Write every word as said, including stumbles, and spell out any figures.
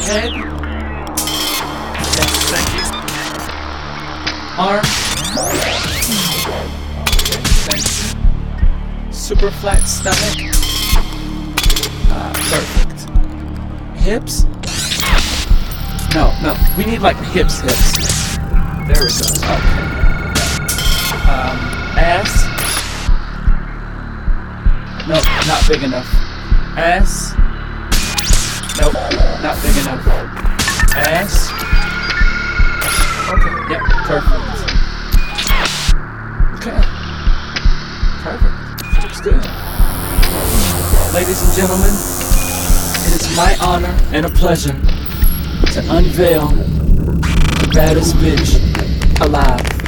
Head. Yes, thank you. Arm. Okay, thank you. Super flat stomach. Uh, perfect. Hips. No, no, we need like hips, hips. There we go. Okay. Um, ass. Nope, not big enough. Ass. Nope, not big enough. Ass. Okay, yep, perfect. Okay. Perfect. Looks good. Ladies and gentlemen, it is my honor and a pleasure to unveil the baddest bitch alive.